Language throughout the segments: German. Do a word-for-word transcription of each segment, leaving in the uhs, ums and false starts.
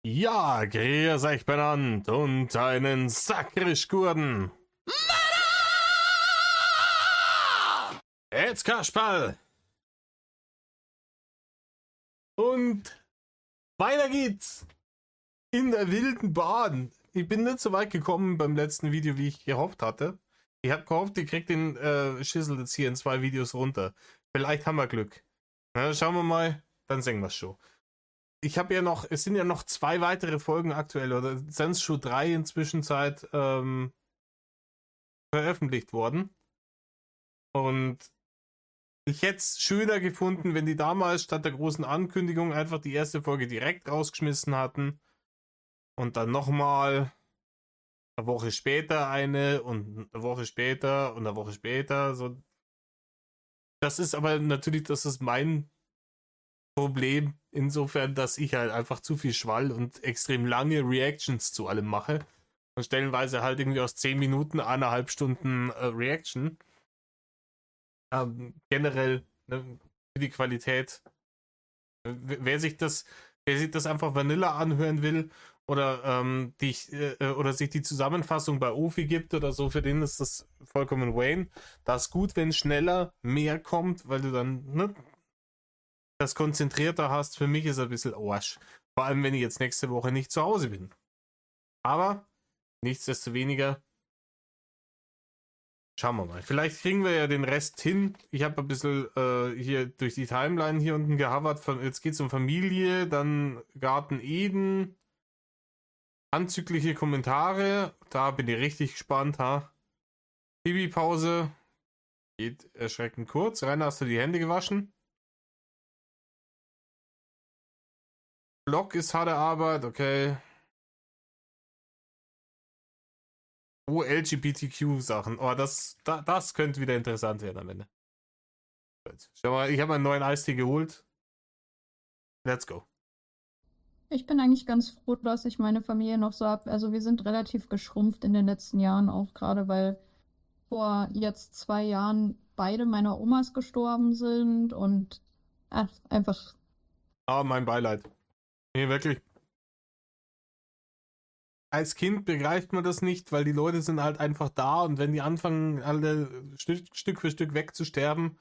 Ja, grüß euch benannt und einen Sakrischgurden. Jetzt Kasperl. Und weiter geht's. In der wilden Bahn. Ich bin nicht so weit gekommen beim letzten Video, wie ich gehofft hatte. Ich habe gehofft, ihr kriegt den äh, Schissel jetzt hier in zwei Videos runter. Vielleicht haben wir Glück. Na, schauen wir mal, dann sehen wir es schon. Ich habe ja noch, es sind ja noch zwei weitere Folgen aktuell, oder sind es schon drei inzwischen Zeit ähm, veröffentlicht worden. Und ich hätte es schöner gefunden, wenn die damals statt der großen Ankündigung einfach die erste Folge direkt rausgeschmissen hatten. Und dann nochmal eine Woche später eine und eine Woche später und eine Woche später. So. Das ist aber natürlich, das ist mein Problem, insofern, dass ich halt einfach zu viel Schwall und extrem lange Reactions zu allem mache. Und stellenweise halt irgendwie aus zehn Minuten, eineinhalb Stunden äh, Reaction. Ähm, generell ne, für die Qualität. Wer sich das, wer sich das einfach Vanilla anhören will oder ähm, die äh, oder sich die Zusammenfassung bei Ofi gibt oder so, für den ist das vollkommen Wayne. Das ist gut, wenn schneller mehr kommt, weil du dann ne, das konzentrierter hast. Für mich ist es ein bisschen Arsch. Vor allem, wenn ich jetzt nächste Woche nicht zu Hause bin. Aber nichtsdestoweniger schauen wir mal. Vielleicht kriegen wir ja den Rest hin. Ich habe ein bisschen äh, hier durch die Timeline hier unten gehavert. Jetzt geht es um Familie, dann Garten Eden, anzügliche Kommentare. Da bin ich richtig gespannt. Ha? Pipi-Pause. Geht erschreckend kurz. Rainer, hast du die Hände gewaschen? Blog ist harte Arbeit, okay. Oh, L G B T Q-Sachen. Oh, das, da, das könnte wieder interessant werden am Ende. Gut. Schau mal, ich habe einen neuen Eistee geholt. Let's go. Ich bin eigentlich ganz froh, dass ich meine Familie noch so habe. Also wir sind relativ geschrumpft in den letzten Jahren, auch gerade weil vor jetzt zwei Jahren beide meiner Omas gestorben sind und ach, einfach. Ah, mein Beileid. Nee, wirklich. Als Kind begreift man das nicht, weil die Leute sind halt einfach da und wenn die anfangen, alle Stück, Stück für Stück wegzusterben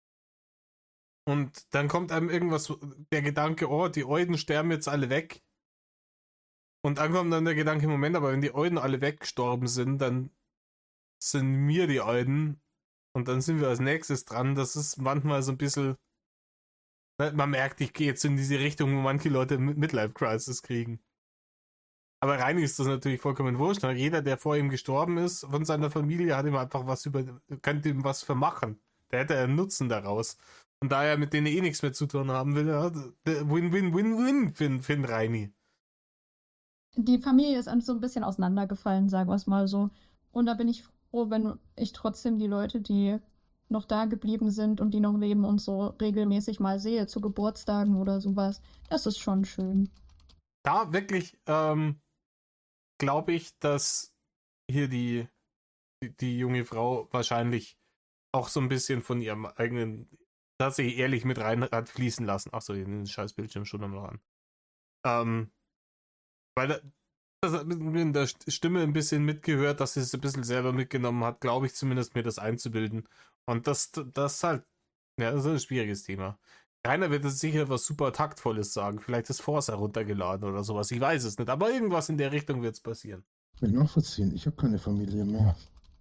und dann kommt einem irgendwas, der Gedanke, oh, die Euden sterben jetzt alle weg. Und dann kommt dann der Gedanke, Moment, aber wenn die Euden alle weggestorben sind, dann sind wir die Euden und dann sind wir als nächstes dran. Das ist manchmal so ein bisschen, man merkt, ich gehe jetzt in diese Richtung, wo manche Leute Midlife-Crisis kriegen. Aber Reini ist das natürlich vollkommen wurscht. Jeder, der vor ihm gestorben ist, von seiner Familie, hat ihm einfach was über, könnte ihm was vermachen. Der hätte einen Nutzen daraus. Und da er mit denen eh nichts mehr zu tun haben will, ja, Win-Win-Win-Win für, für den Reini. Die Familie ist so ein bisschen auseinandergefallen, sagen wir es mal so. Und da bin ich froh, wenn ich trotzdem die Leute, die noch da geblieben sind und die noch leben und so regelmäßig mal sehe, zu Geburtstagen oder sowas. Das ist schon schön. Da wirklich, ähm, glaube ich, dass hier die, die, die junge Frau wahrscheinlich auch so ein bisschen von ihrem eigenen, tatsächlich ehrlich mit rein hat fließen lassen. Achso, den scheiß Bildschirm schon noch an. Ähm, weil das, das in der Stimme ein bisschen mitgehört, dass sie es ein bisschen selber mitgenommen hat, glaube ich zumindest, mir das einzubilden. Und das, das ist halt, ja, das ist ein schwieriges Thema. Keiner wird jetzt sicher was super Taktvolles sagen. Vielleicht ist Forza runtergeladen oder sowas. Ich weiß es nicht. Aber irgendwas in der Richtung wird es passieren. Ich will nachvollziehen. Ich habe keine Familie mehr.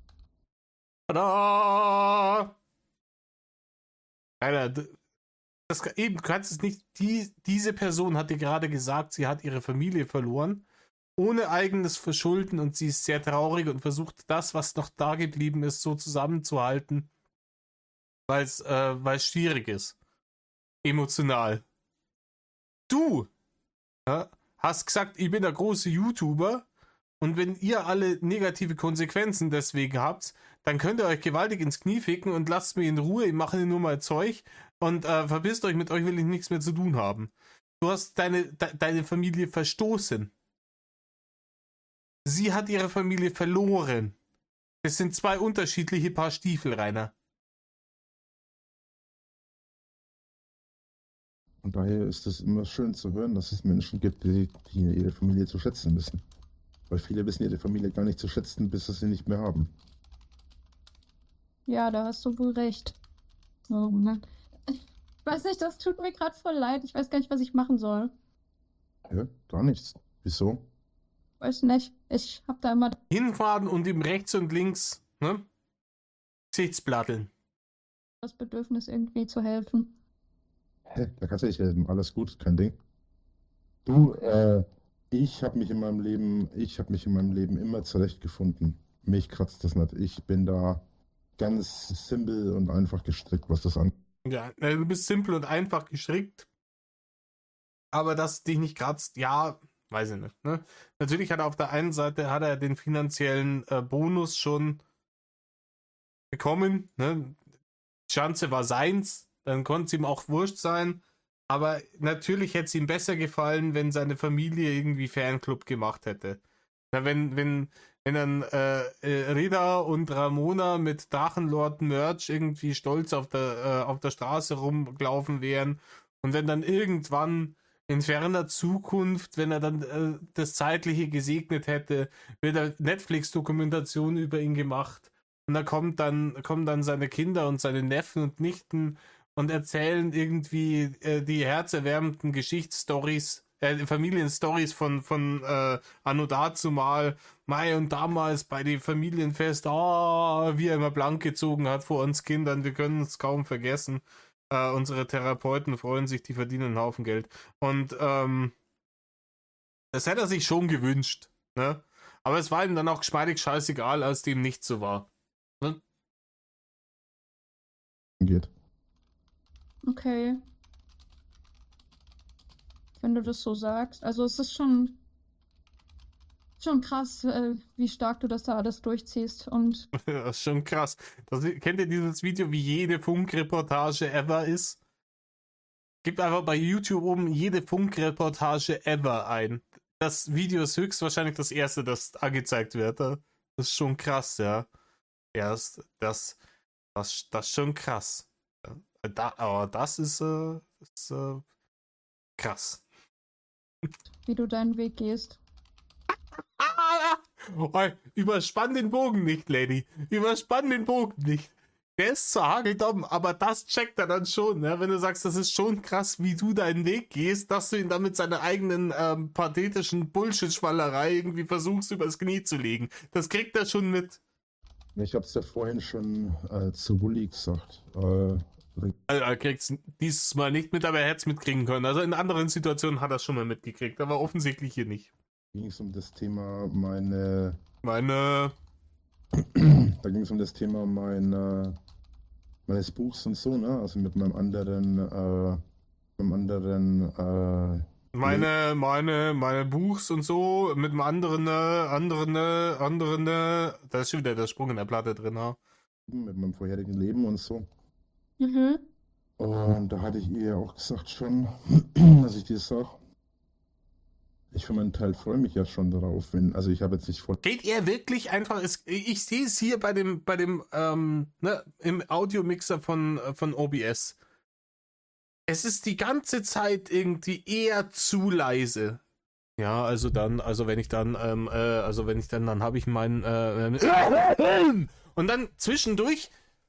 Tada! Alter, das, eben, du kannst es nicht. Die, diese Person hat dir gerade gesagt, sie hat ihre Familie verloren. Ohne eigenes Verschulden und sie ist sehr traurig und versucht das, was noch da geblieben ist, so zusammenzuhalten. Weil es äh, schwierig ist. Emotional. Du ja, hast gesagt, ich bin der große YouTuber und wenn ihr alle negative Konsequenzen deswegen habt, dann könnt ihr euch gewaltig ins Knie ficken und lasst mich in Ruhe, ich mache nur mal Zeug und äh, verpisst euch, mit euch will ich nichts mehr zu tun haben. Du hast deine, de, deine Familie verstoßen. Sie hat ihre Familie verloren. Das sind zwei unterschiedliche Paar Stiefel, Rainer. Und daher ist es immer schön zu hören, dass es Menschen gibt, die, die ihre Familie zu schätzen wissen. Weil viele wissen ihre Familie gar nicht zu schätzen, bis sie sie nicht mehr haben. Ja, da hast du wohl recht. Oh Mann. Ich weiß nicht, das tut mir gerade voll leid. Ich weiß gar nicht, was ich machen soll. Ja, gar nichts. Wieso? Weiß nicht. Ich hab da immer Hinfahren und ihm rechts und links, ne? Gesichtsplatteln. das Bedürfnis, irgendwie zu helfen. Hä, da kannst du nicht helfen. Alles gut, kein Ding. Du, äh, ich habe mich in meinem Leben, ich habe mich in meinem Leben immer zurechtgefunden. Mich kratzt das nicht. Ich bin da ganz simpel und einfach gestrickt, was das angeht. Ja, äh, du bist simpel und einfach gestrickt. Aber dass dich nicht kratzt, ja, weiß ich nicht. Ne? Natürlich hat er auf der einen Seite hat er den finanziellen äh, Bonus schon bekommen. Ne? Die Chance war seins, dann konnte es ihm auch wurscht sein. Aber natürlich hätte es ihm besser gefallen, wenn seine Familie irgendwie Fanclub gemacht hätte. Na, wenn, wenn, wenn dann äh, äh, Rida und Ramona mit Drachenlord-Merch irgendwie stolz auf der, äh, auf der Straße rumgelaufen wären und wenn dann irgendwann in ferner Zukunft, wenn er dann äh, das Zeitliche gesegnet hätte, wird eine Netflix-Dokumentation über ihn gemacht und da kommt dann, kommen dann seine Kinder und seine Neffen und Nichten und erzählen irgendwie äh, die herzerwärmenden Geschichtsstories, äh, Familienstories von, von äh, Anno dazumal, Mai und damals bei den Familienfest, oh, wie er immer blank gezogen hat vor uns Kindern, wir können es kaum vergessen. Äh, unsere Therapeuten freuen sich, die verdienen einen Haufen Geld. Und ähm, das hätte er sich schon gewünscht. Ne? Aber es war ihm dann auch geschmeidig scheißegal, als dem nicht so war. Ne? Geht. Okay. Wenn du das so sagst. Also es ist schon, schon krass, äh, wie stark du das da alles durchziehst. Und Das ist schon krass. Das, kennt ihr dieses Video, wie jede Funkreportage ever ist? Gebt einfach bei YouTube oben jede Funkreportage ever ein. Das Video ist höchstwahrscheinlich das erste, das angezeigt wird. Das ist schon krass, ja. Ja, das, das, das, das ist schon krass. Da, aber das ist, äh, ist äh, krass. wie du deinen Weg gehst. Ah! Oh, überspann den Bogen nicht, Lady. Überspann den Bogen nicht. Der ist zwar hageldumm, aber das checkt er dann schon, ne? Wenn du sagst, das ist schon krass, wie du deinen Weg gehst, dass du ihn dann mit seiner eigenen ähm, pathetischen Bullshit-Schwallerei irgendwie versuchst, übers Knie zu legen. Das kriegt er schon mit. Ich hab's ja vorhin schon äh, zu Wulli gesagt. Äh, Also, er kriegt es dieses Mal nicht mit, aber er hätte es mitkriegen können. Also in anderen Situationen hat er es schon mal mitgekriegt, aber offensichtlich hier nicht. ging es um das Thema meine. Meine. Da ging es um das Thema meiner, meines Buchs und so, ne? Also mit meinem anderen, äh, meinem anderen, äh, Meine, meine, meine Buchs und so, mit einem anderen, anderen, anderen, da ist schon wieder der Sprung in der Platte drin, ha? mit meinem vorherigen Leben und so. Mhm. Und da hatte ich ihr ja auch gesagt schon, dass ich dir sage, ich für meinen Teil freue mich ja schon darauf, wenn, also ich habe jetzt nicht vor. Geht er wirklich einfach, ist, ich sehe es hier bei dem, bei dem, ähm, ne, im Audiomixer von, von O B S. Es ist die ganze Zeit irgendwie eher zu leise. Ja, also dann, also wenn ich dann, ähm, äh, also wenn ich dann, dann habe ich meinen, äh, und dann zwischendurch,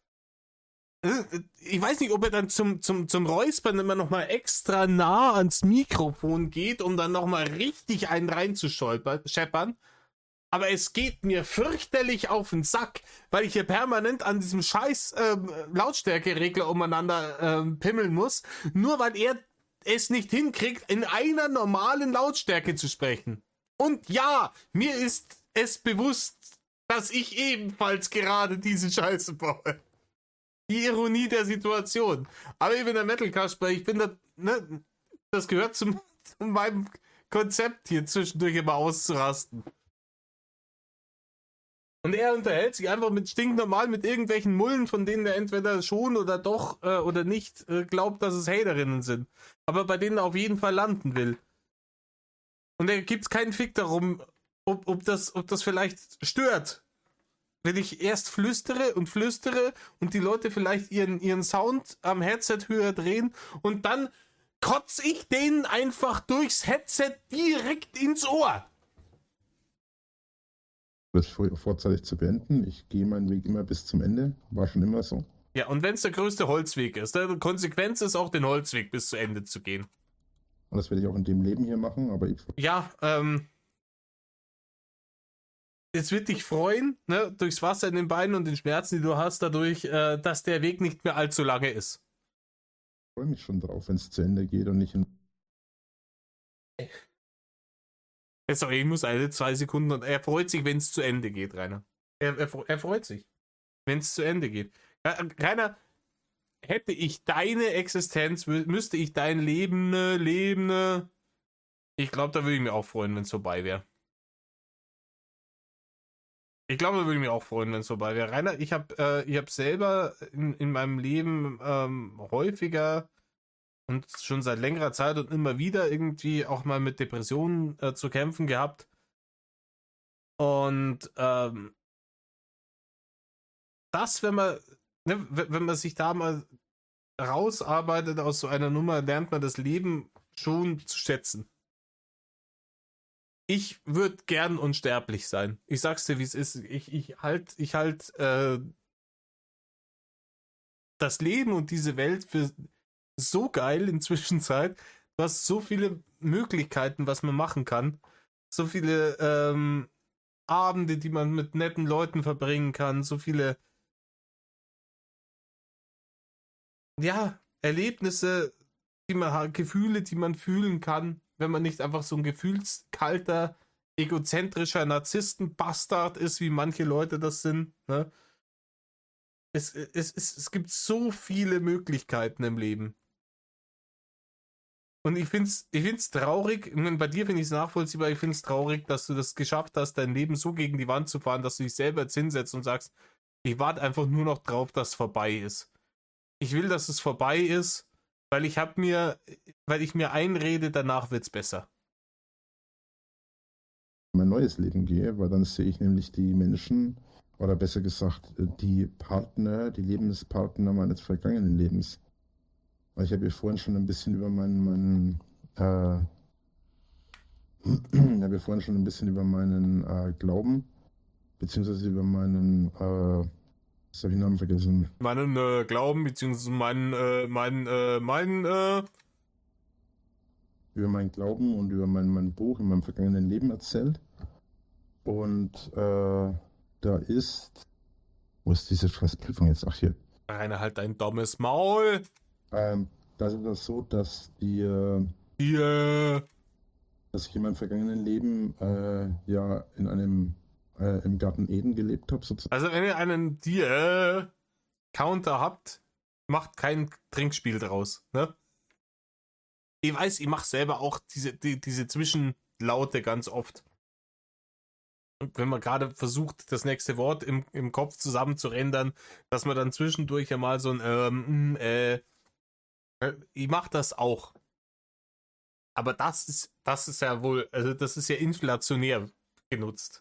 äh, ich weiß nicht, ob er dann zum, zum, zum Räuspern immer nochmal extra nah ans Mikrofon geht, um dann nochmal richtig einen reinzuscheppern. Aber es geht mir fürchterlich auf den Sack, weil ich hier permanent an diesem scheiß ähm, Lautstärkeregler umeinander ähm, pimmeln muss, nur weil er es nicht hinkriegt, in einer normalen Lautstärke zu sprechen. Und ja, mir ist es bewusst, dass ich ebenfalls gerade diese Scheiße baue. Die Ironie der Situation. Aber ich bin der Metal-Kasper, ich bin da, ne, das gehört zum, zu meinem Konzept hier zwischendurch immer auszurasten. Und er unterhält sich einfach mit stinknormal mit irgendwelchen Mullen, von denen er entweder schon oder doch äh, oder nicht äh, glaubt, dass es Haterinnen sind. Aber bei denen er auf jeden Fall landen will. Und da gibt es keinen Fick darum, ob, ob, das, ob das vielleicht stört. Wenn ich erst flüstere und flüstere und die Leute vielleicht ihren, ihren Sound am Headset höher drehen und dann kotz ich denen einfach durchs Headset direkt ins Ohr. Das vor, vorzeitig zu beenden. Ich gehe meinen Weg immer bis zum Ende. War schon immer so. Ja, und wenn es der größte Holzweg ist, die Konsequenz ist auch, den Holzweg bis zu Ende zu gehen. Und das werde ich auch in dem Leben hier machen, aber ich... Ja, ähm... es wird dich freuen, ne, durchs Wasser in den Beinen und den Schmerzen, die du hast, dadurch, äh, dass der Weg nicht mehr allzu lange ist. Ich freue mich schon drauf, wenn es zu Ende geht und nicht in... Sorry, ich muss eine, zwei Sekunden und er freut sich, wenn es zu Ende geht, Rainer. Er, er, er freut sich, wenn es zu Ende geht. Rainer, hätte ich deine Existenz, müsste ich dein Leben, ne, Leben, ne, ich glaube, da würde ich mich auch freuen, wenn es vorbei wäre. Ich glaube, da würde ich mich auch freuen, wenn es vorbei wäre. Rainer, ich habe äh, ich hab selber in, in meinem Leben ähm, häufiger und schon seit längerer Zeit und immer wieder irgendwie auch mal mit Depressionen äh, zu kämpfen gehabt. Und ähm, das, wenn man, ne, wenn man sich da mal rausarbeitet aus so einer Nummer, lernt man das Leben schon zu schätzen. Ich würde gern unsterblich sein. Ich sag's dir, wie es ist. Ich, ich halt, ich halt äh, das Leben und diese Welt für so geil inzwischen Zeit. Du hast so viele Möglichkeiten, was man machen kann. So viele ähm, Abende, die man mit netten Leuten verbringen kann. So viele ja, Erlebnisse, die man hat, Gefühle, die man fühlen kann, wenn man nicht einfach so ein gefühlskalter, egozentrischer Narzisstenbastard ist, wie manche Leute das sind. Ne? Es, es, es, es gibt so viele Möglichkeiten im Leben. Und ich finde es ich find's traurig, bei dir finde ich es nachvollziehbar, ich finde es traurig, dass du das geschafft hast, dein Leben so gegen die Wand zu fahren, dass du dich selber jetzt hinsetzt und sagst, ich warte einfach nur noch drauf, dass es vorbei ist. Ich will, dass es vorbei ist, weil ich habe mir, weil ich mir einrede, danach wird's besser. Mein neues Leben gehe, weil dann sehe ich nämlich die Menschen, oder besser gesagt, die Partner, die Lebenspartner meines vergangenen Lebens. Weil ich habe ja vorhin schon ein bisschen über meinen, meinen äh, ich habe ja vorhin schon ein bisschen über meinen äh, Glauben, beziehungsweise über meinen, äh, was habe ich den Namen vergessen? Meinen äh, Glauben, beziehungsweise meinen, äh, meinen, äh, meinen, äh... über meinen Glauben und über mein, mein Buch in meinem vergangenen Leben erzählt. Und äh, da ist, wo ist diese Prüfung jetzt? Ach, hier. Rainer, halt dein dummes Maul. Ähm, da ist das so, dass die, äh, die äh... dass ich in meinem vergangenen Leben äh, ja in einem äh, im Garten Eden gelebt habe, sozusagen. Also wenn ihr einen die äh, Counter habt, macht kein Trinkspiel draus, ne? Ich weiß, ich mache selber auch diese, die, diese Zwischenlaute ganz oft. Und wenn man gerade versucht, das nächste Wort im, im Kopf zusammen zu rendern, dass man dann zwischendurch ja mal so ein ähm, äh, ich mache das auch. Aber das ist, das ist ja wohl, also das ist ja inflationär genutzt.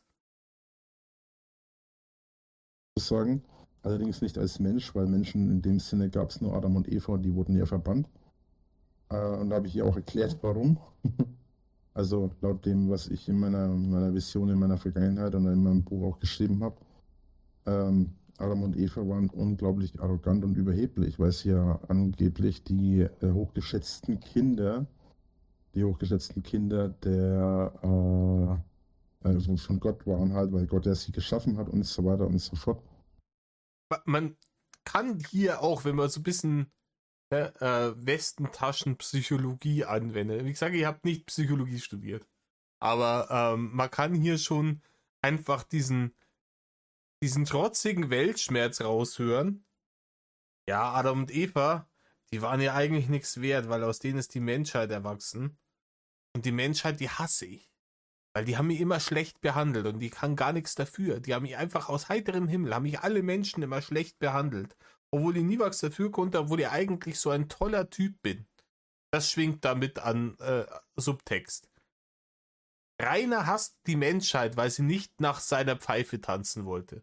Sagen. Allerdings nicht als Mensch, weil Menschen in dem Sinne gab es nur Adam und Eva, die wurden ja verbannt. Äh, und da habe ich ihr auch erklärt, warum. Also laut dem, was ich in meiner, meiner Vision, in meiner Vergangenheit und in meinem Buch auch geschrieben habe. Ähm, Adam und Eva waren unglaublich arrogant und überheblich, weil sie ja angeblich die äh, hochgeschätzten Kinder, die hochgeschätzten Kinder der äh, also von Gott waren halt, weil Gott ja sie geschaffen hat und so weiter und so fort. Man kann hier auch, wenn man so ein bisschen äh, Westentaschenpsychologie anwendet. Wie gesagt, ich habe nicht Psychologie studiert. Aber ähm, man kann hier schon einfach diesen, diesen trotzigen Weltschmerz raushören. Ja, Adam und Eva, die waren ja eigentlich nichts wert, weil aus denen ist die Menschheit erwachsen. Und die Menschheit, die hasse ich. Weil die haben mich immer schlecht behandelt und die kann gar nichts dafür. Die haben mich einfach aus heiterem Himmel, haben mich alle Menschen immer schlecht behandelt. Obwohl ich nie was dafür konnte, obwohl ich eigentlich so ein toller Typ bin. Das schwingt damit an äh, Subtext. Rainer hasst die Menschheit, weil sie nicht nach seiner Pfeife tanzen wollte.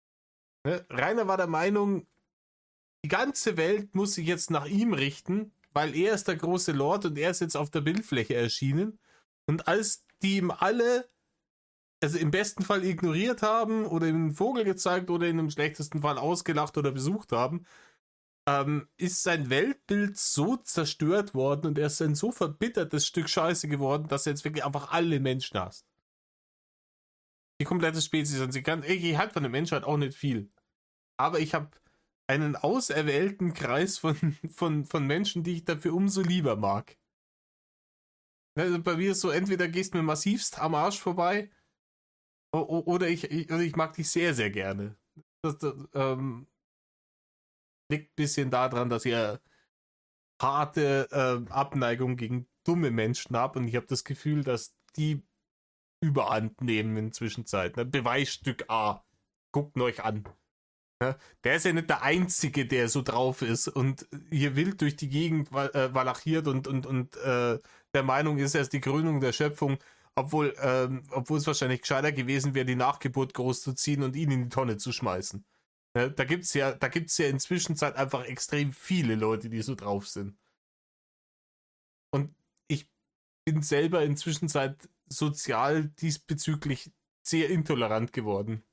Ne? Rainer war der Meinung, die ganze Welt muss sich jetzt nach ihm richten, weil er ist der große Lord und er ist jetzt auf der Bildfläche erschienen. Und als die ihm alle, also im besten Fall ignoriert haben oder ihm einen Vogel gezeigt oder in dem schlechtesten Fall ausgelacht oder besucht haben, ähm, ist sein Weltbild so zerstört worden und er ist ein so verbittertes Stück Scheiße geworden, dass er jetzt wirklich einfach alle Menschen hasst. Die komplette Spezies an sich. Ich halte von der Menschheit auch nicht viel. Aber ich habe einen auserwählten Kreis von, von, von Menschen, die ich dafür umso lieber mag. Also bei mir ist so, entweder gehst du mir massivst am Arsch vorbei oder ich, ich, oder ich mag dich sehr, sehr gerne. Das, das ähm, liegt ein bisschen daran, dass ich eine harte äh, Abneigung gegen dumme Menschen habe und ich habe das Gefühl, dass die Überhand nehmen in der Zwischenzeit. Ne? Beweisstück A. Guckt euch an. Ne? Der ist ja nicht der Einzige, der so drauf ist und hier wild durch die Gegend äh, valachiert und, und, und äh, der Meinung ist, er ist die Krönung der Schöpfung, obwohl, ähm, obwohl es wahrscheinlich gescheiter gewesen wäre, die Nachgeburt groß zu ziehen und ihn in die Tonne zu schmeißen. Ne? Da gibt es ja, da gibt's ja in Zwischenzeit einfach extrem viele Leute, die so drauf sind. Und ich bin selber in Zwischenzeit sozial diesbezüglich sehr intolerant geworden.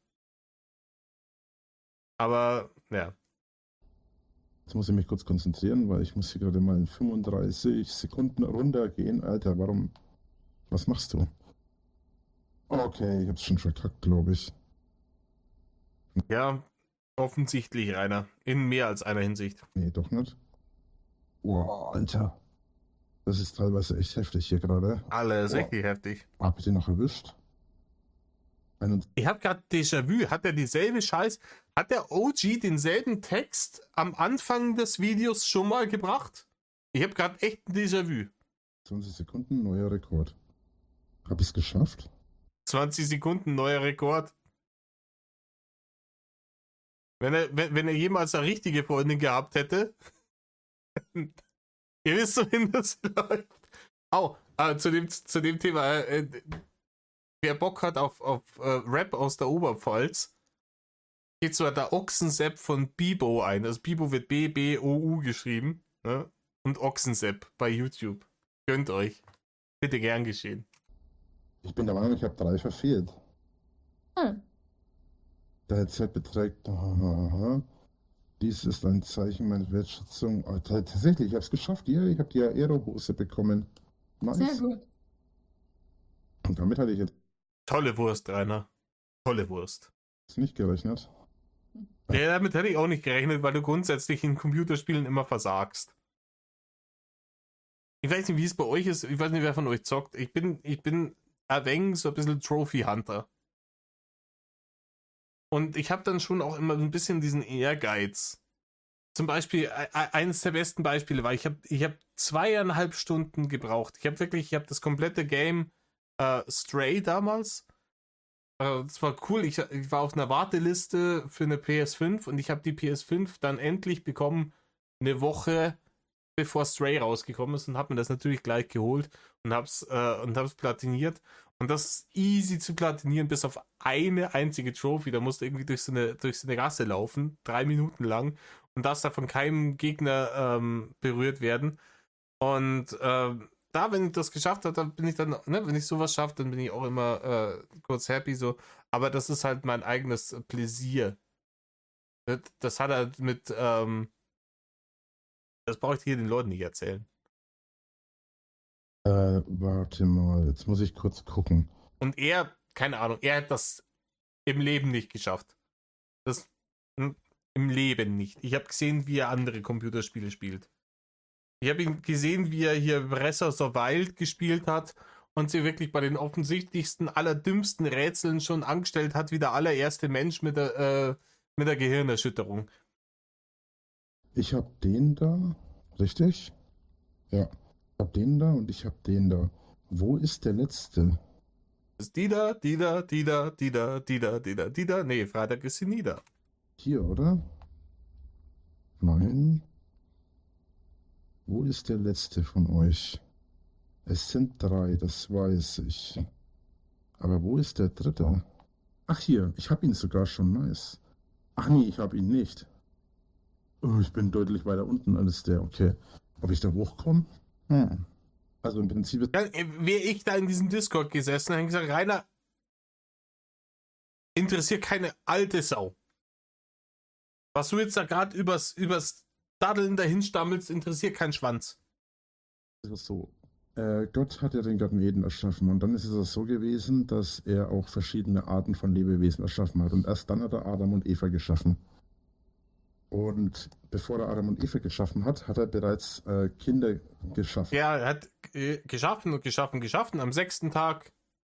Aber, ja. Jetzt muss ich mich kurz konzentrieren, weil ich muss hier gerade mal in fünfunddreißig Sekunden runtergehen. Alter, warum? Was machst du? Okay, ich hab's schon verkackt, glaube ich. Ja, offensichtlich, Rainer. In mehr als einer Hinsicht. Nee, doch nicht. Boah, Alter. Das ist teilweise echt heftig hier gerade. Alles Boah. richtig heftig. Hab ich den noch erwischt? einundzwanzig Ich habe gerade Déjà-vu. Hat er dieselbe Scheiß? Hat der O G denselben Text am Anfang des Videos schon mal gebracht? Ich habe gerade echt ein Déjà-vu. Sekunden, neuer Rekord. Hab ich's geschafft? zwanzig Sekunden, neuer Rekord. Wenn er, wenn, wenn er jemals eine richtige Freundin gehabt hätte. Ihr wisst, wohin das läuft. Au, äh, zu, dem, zu dem Thema. Äh, wer Bock hat auf, auf äh, Rap aus der Oberpfalz, geht zwar der Ochsensepp von Bibo ein. Also Bibo wird B B O U geschrieben. Ne? Und Ochsensepp bei YouTube. Gönnt euch. Bitte gern geschehen. Ich bin der Meinung, ich habe drei verfehlt. Hm. Der Zeit beträgt. Aha. Dies ist ein Zeichen meiner Wertschätzung. Oh, tatsächlich, ich habe es geschafft. Ja, ich habe die Aero-Hose bekommen. Nice. Sehr gut. Und damit hatte ich jetzt Tolle Wurst, Rainer. Tolle Wurst. nicht gerechnet. Ja, damit hätte ich auch nicht gerechnet, weil du grundsätzlich in Computerspielen immer versagst. Ich weiß nicht, wie es bei euch ist. Ich weiß nicht, wer von euch zockt. Ich bin, ich bin ein wenig so ein bisschen Trophy Hunter. Und ich habe dann schon auch immer ein bisschen diesen Ehrgeiz. Zum Beispiel, eines der besten Beispiele war, ich habe ich hab zweieinhalb Stunden gebraucht. Ich habe wirklich, ich habe das komplette Game äh, Stray damals. Äh, das war cool. Ich, ich war auf einer Warteliste für eine P S fünf und ich habe die P S fünf dann endlich bekommen, eine Woche bevor Stray rausgekommen ist und habe mir das natürlich gleich geholt und hab's, äh, und hab's platiniert. Und das ist easy zu platinieren, bis auf eine einzige Trophy. Da musst du irgendwie durch so eine, durch so eine Gasse laufen, drei Minuten lang, und darfst da von keinem Gegner ähm, berührt werden. Und ähm, da, wenn ich das geschafft habe, dann bin ich dann, ne, wenn ich sowas schaffe, dann bin ich auch immer äh, kurz happy so. Aber das ist halt mein eigenes Pläsier. Das, das hat halt mit, ähm, das brauche ich hier den Leuten nicht erzählen. Äh, warte mal, jetzt muss ich kurz gucken. Und er, keine Ahnung, er hat das im Leben nicht geschafft. Das hm, im Leben nicht. Ich habe gesehen, wie er andere Computerspiele spielt. Ich habe ihn gesehen, wie er hier Breath of the Wild gespielt hat und sie wirklich bei den offensichtlichsten, allerdümmsten Rätseln schon angestellt hat, wie der allererste Mensch mit der, äh, mit der Gehirnerschütterung. Ich habe den da, richtig? Ja. Ich habe den da und ich habe den da. Wo ist der letzte? Das ist die da, die da, die da, die da, die da, die da, die da. Nee, Freitag ist sie nie da. Hier, oder? Nein. Wo ist der letzte von euch? Es sind drei, das weiß ich. Aber wo ist der dritte? Ach hier, ich habe ihn sogar schon, nice. Ach nee, ich habe ihn nicht. Oh, ich bin deutlich weiter unten als der, okay. Ob ich da hochkomme? Hm. Also im Prinzip ist Dann wäre ich da in diesem Discord gesessen und hätte gesagt, Rainer, interessiert keine alte Sau. Was du jetzt da gerade übers, übers Daddeln dahin stammelst, interessiert keinen Schwanz. es so. Äh, Gott hat ja den Garten Eden erschaffen und dann ist es so gewesen, dass er auch verschiedene Arten von Lebewesen erschaffen hat und erst dann hat er Adam und Eva geschaffen. Und bevor er Adam und Eva geschaffen hat, hat er bereits äh, Kinder geschaffen. Ja, er hat äh, geschaffen und geschaffen, geschaffen. Am sechsten Tag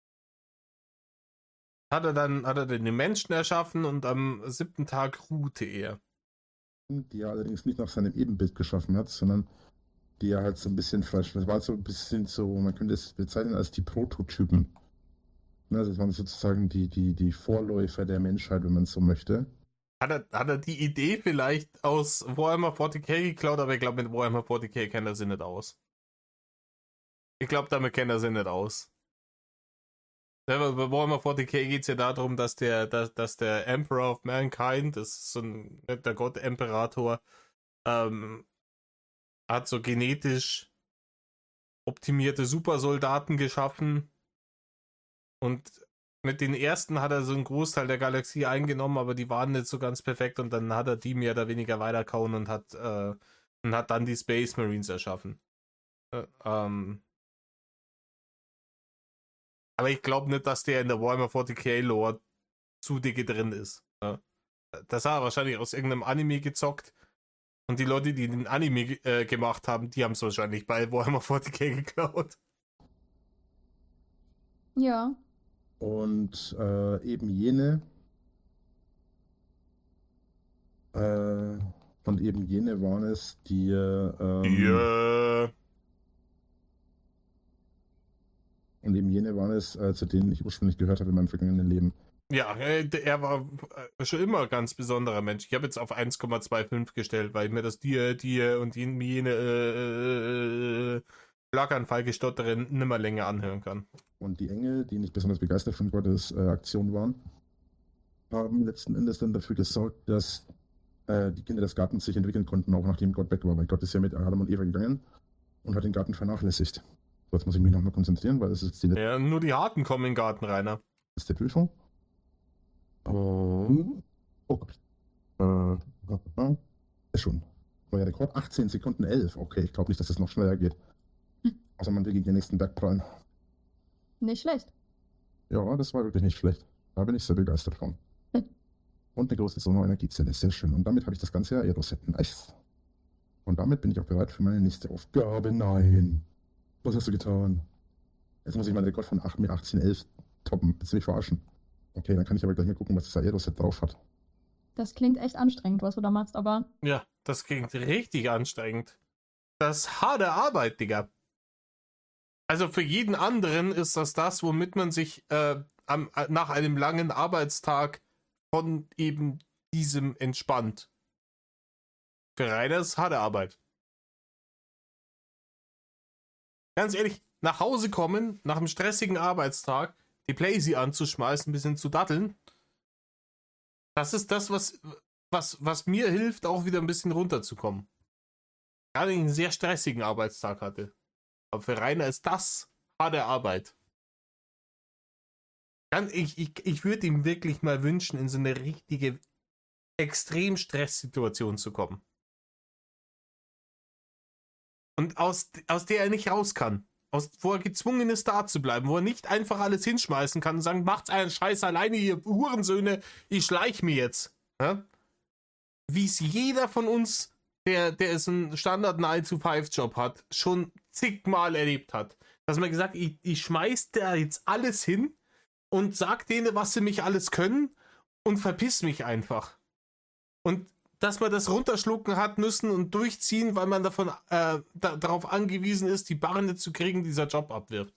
hat er dann hat er den Menschen erschaffen und am siebten Tag ruhte er. Die er allerdings nicht nach seinem Ebenbild geschaffen hat, sondern die er halt so ein bisschen falsch. Das war so ein bisschen so, man könnte es bezeichnen als die Prototypen. Ne, das waren sozusagen die, die, die Vorläufer der Menschheit, wenn man es so möchte. Hat er, hat er die Idee vielleicht aus Warhammer vierzig K geklaut, aber ich glaube, mit Warhammer vierzig K kennt er sich nicht aus. Ich glaube, damit kennt er sich nicht aus. Ja, bei Warhammer vierzig K geht es ja darum, dass der, dass, dass der Emperor of Mankind, das ist so ein, der Gott Imperator, ähm, hat so genetisch optimierte Supersoldaten geschaffen und mit den ersten hat er so einen Großteil der Galaxie eingenommen, aber die waren nicht so ganz perfekt und dann hat er die mehr oder weniger weiterkauen und hat, äh, und hat dann die Space Marines erschaffen. Äh, ähm, aber ich glaube nicht, dass der in der Warhammer vierzig K Lore zu dicke drin ist. Ja. Das hat er wahrscheinlich aus irgendeinem Anime gezockt und die Leute, die den Anime äh, gemacht haben, die haben es wahrscheinlich bei Warhammer vierzig K geklaut. Ja. Und äh, eben jene äh, und eben jene waren es, die ähm, Ja. und eben jene waren es, äh, zu denen ich ursprünglich gehört habe in meinem vergangenen Leben. Ja, äh, er war äh, schon immer ein ganz besonderer Mensch. Ich habe jetzt auf eins Komma fünfundzwanzig gestellt, weil ich mir das dir, dir und jene äh, äh, Schlaganfallgestotterin nimmer länger anhören kann. Und die Engel, die nicht besonders begeistert von Gottes äh, Aktion waren, haben letzten Endes dann dafür gesorgt, dass äh, die Kinder des Gartens sich entwickeln konnten, auch nachdem Gott weg war. Weil Gott ist ja mit Adam und Eva gegangen und hat den Garten vernachlässigt. So, jetzt muss ich mich nochmal konzentrieren, weil es ist die Ja, nur die Harten kommen in den Garten, Rainer. letzte Prüfung. Oh, oh Gott. Äh, ist schon. Neuer Rekord. achtzehn Sekunden elf. Okay, ich glaube nicht, dass es noch schneller geht. Hm. Außer man will gegen den nächsten Berg prallen. Nicht schlecht. Ja, das war wirklich nicht schlecht. Da bin ich sehr begeistert von. Hm. Und eine große Sonnenenergiezelle, sehr schön. Und damit habe ich das ganze Aeroset. Nice. Und damit bin ich auch bereit für meine nächste Aufgabe. Nein. Was hast du getan? Jetzt muss ich meinen Rekord von acht mit achtzehn elf toppen. Willst du mich verarschen? Okay, dann kann ich aber gleich mal gucken, was das Aeroset drauf hat. Das klingt echt anstrengend, was du da machst, aber Ja, das klingt richtig anstrengend. Das ist harte Arbeit, Digga. Also für jeden anderen ist das das, womit man sich äh, am, nach einem langen Arbeitstag von eben diesem entspannt. Für Rainer ist es harte Arbeit. Ganz ehrlich, nach Hause kommen, nach einem stressigen Arbeitstag, die Playsee anzuschmeißen, ein bisschen zu datteln, das ist das, was, was, was mir hilft, auch wieder ein bisschen runterzukommen. Gerade wenn ich einen sehr stressigen Arbeitstag hatte. Aber für Rainer ist das harte Arbeit. Ich, ich, ich würde ihm wirklich mal wünschen, in so eine richtige extrem Stresssituation zu kommen. Und aus, aus der er nicht raus kann. Aus, wo er gezwungen ist, da zu bleiben. Wo er nicht einfach alles hinschmeißen kann und sagen, macht's einen Scheiß alleine, ihr Hurensöhne, ich schleich mir jetzt. Ja? Wie es jeder von uns, der, der es einen Standard nine to five Job hat, schon zigmal erlebt hat. Dass man gesagt, ich, ich schmeiß da jetzt alles hin und sag denen, was sie mich alles können und verpiss mich einfach. Und dass man das runterschlucken hat müssen und durchziehen, weil man davon äh, da, darauf angewiesen ist, die Barre zu kriegen, die dieser Job abwirft.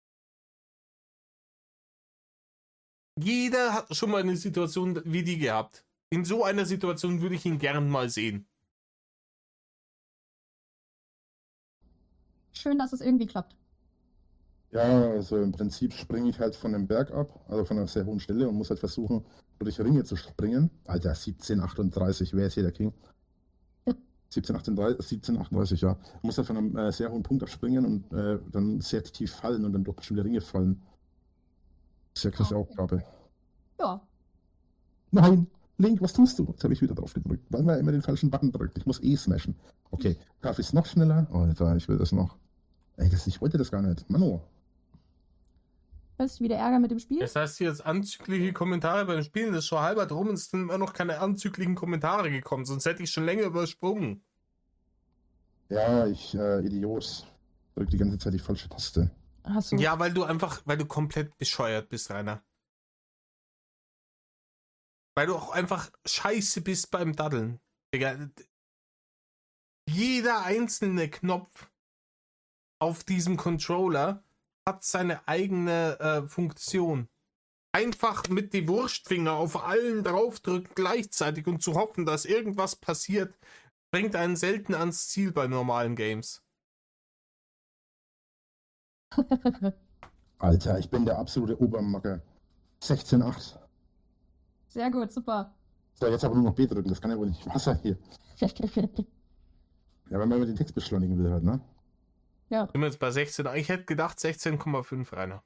Jeder hat schon mal eine Situation wie die gehabt. In so einer Situation würde ich ihn gern mal sehen. schön, dass es irgendwie klappt. Ja, also im Prinzip springe ich halt von einem Berg ab, also von einer sehr hohen Stelle und muss halt versuchen, durch Ringe zu springen. Alter, siebzehn achtunddreißig, wer ist hier der King? siebzehn, achtunddreißig, siebzehn, achtunddreißig, ja. Du musst halt von einem äh, sehr hohen Punkt abspringen und äh, dann sehr tief fallen und dann durch bestimmte Ringe fallen. Sehr krasse Okay. Aufgabe. Ja. Nein, Link, was tust du? Jetzt habe ich wieder drauf gedrückt, weil man immer den falschen Button drückt. Ich muss eh smashen. Okay, Kaffee ist noch schneller. Oh, Alter, ich will das noch. Ey, das, ich wollte das gar nicht. Mano. Hast du wieder Ärger mit dem Spiel? Das heißt jetzt anzügliche Kommentare beim Spielen, das ist schon halber drum und es sind immer noch keine anzüglichen Kommentare gekommen, sonst hätte ich schon länger übersprungen. Ja, ich, äh, Idiot. Drück die ganze Zeit die falsche Taste. Hast du. Ja, weil du einfach, weil du komplett bescheuert bist, Rainer. Weil du auch einfach scheiße bist beim Daddeln. Digga, jeder einzelne Knopf auf diesem Controller hat seine eigene äh, Funktion. Einfach mit die Wurstfinger auf allen draufdrücken gleichzeitig und zu hoffen, dass irgendwas passiert, bringt einen selten ans Ziel bei normalen Games. Alter, ich bin der absolute Obermacker. sechzehn acht. Sehr gut, super. So, jetzt aber nur noch B drücken, das kann ja wohl nicht Wasser hier. Ja, wenn man immer den Text beschleunigen will halt, ne? Ja. Sind wir jetzt bei sechzehn? Ich hätte gedacht sechzehn Komma fünf, Rainer.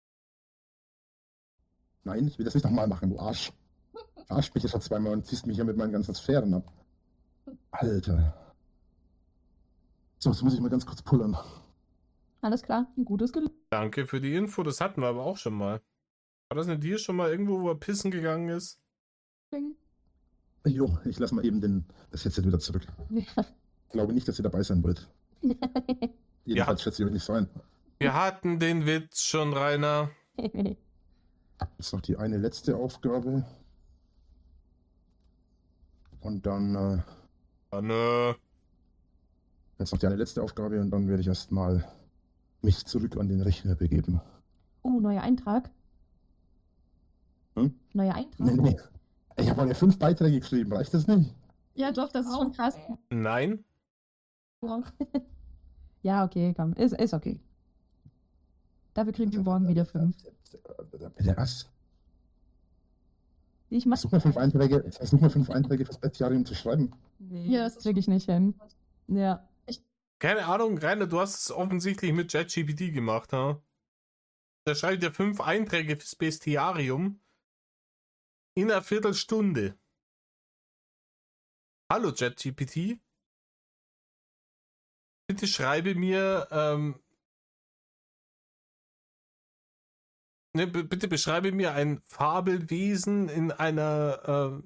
Nein, ich will das nicht nochmal machen, du Arsch. Verarscht mich jetzt schon zweimal und ziehst mich hier mit meinen ganzen Sphären ab. Alter. So, jetzt muss ich mal ganz kurz pullern. Alles klar, ein gutes Gelingen. Danke für die Info, das hatten wir aber auch schon mal. War das nicht dir schon mal irgendwo, wo er pissen gegangen ist? Jo, ich lasse mal eben den, das Headset wieder zurück. Ich glaube nicht, dass ihr dabei sein wollt. Jedenfalls Ja. schätze ich euch nicht sein. Wir hatten den Witz schon, Rainer. Jetzt noch die eine letzte Aufgabe. Und dann, äh, Ja, nö. jetzt noch die eine letzte Aufgabe und dann werde ich erstmal mich zurück an den Rechner begeben. Oh, neuer Eintrag. Hm? Neuer Eintrag. Nee, nee. Ich habe ja fünf Beiträge geschrieben, reicht das nicht? Ja, doch, das ist schon krass. Nein? Ja, okay, komm. Ist, ist okay. Dafür kriegen wir morgen wieder fünf. Bitte was? Ich mach. Versuch mal fünf Einträge, versuch mal fünf Einträge fürs Bestiarium zu schreiben. Ja, das kriege ich nicht hin. Ja. Keine Ahnung, Rainer, du hast es offensichtlich mit ChatGPT gemacht, ha? Da schreibt er fünf Einträge fürs Bestiarium in einer Viertelstunde. Hallo ChatGPT. Bitte schreibe mir, ähm, ne, b- bitte beschreibe mir ein Fabelwesen in einer äh,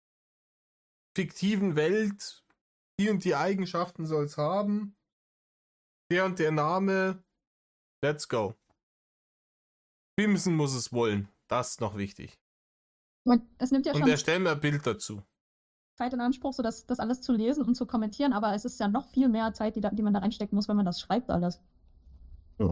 fiktiven Welt. Die und die Eigenschaften soll es haben. Der und der Name. Let's go. Bimsen muss es wollen. Das ist noch wichtig. Es nimmt ja Und schon erstellen wir ein Bild dazu. Zeit in Anspruch, so das, das alles zu lesen und zu kommentieren, aber es ist ja noch viel mehr Zeit, die, da, die man da reinstecken muss, wenn man das schreibt alles. Ja.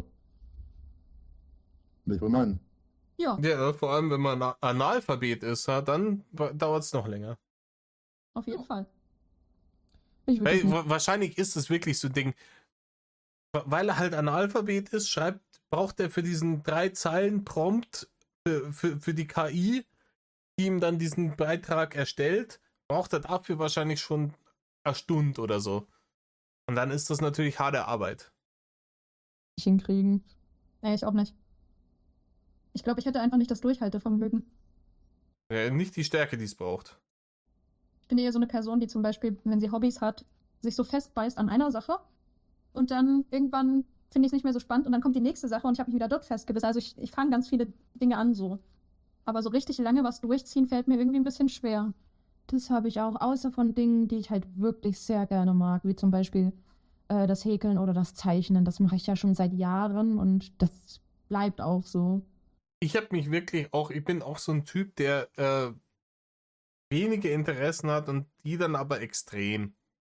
Will ich wohl meinen. Ja, Ja, vor allem, wenn man A- Analphabet ist, ha, dann dauert es noch länger. auf jeden Fall. Ich würde Weil, das nicht- wa- wahrscheinlich ist es wirklich so ein Ding. Weil er halt Analphabet ist, schreibt, braucht er für diesen drei Zeilen Prompt für, für, für die K I, die ihm dann diesen Beitrag erstellt, braucht er dafür wahrscheinlich schon eine Stunde oder so. Und dann ist das natürlich harte Arbeit. nicht hinkriegen. Nee, ich auch nicht. Ich glaube, ich hätte einfach nicht das Durchhaltevermögen. Ja, nicht die Stärke, die es braucht. Ich bin eher so eine Person, die zum Beispiel, wenn sie Hobbys hat, sich so festbeißt an einer Sache und dann irgendwann finde ich es nicht mehr so spannend und dann kommt die nächste Sache und ich habe mich wieder dort festgebissen. Also ich, ich fange ganz viele Dinge an so. Aber so richtig lange was durchziehen fällt mir irgendwie ein bisschen schwer. Das habe ich auch, außer von Dingen, die ich halt wirklich sehr gerne mag, wie zum Beispiel äh, das Häkeln oder das Zeichnen. Das mache ich ja schon seit Jahren und das bleibt auch so. Ich habe mich wirklich auch, ich bin auch so ein Typ, der äh, wenige Interessen hat und die dann aber extrem.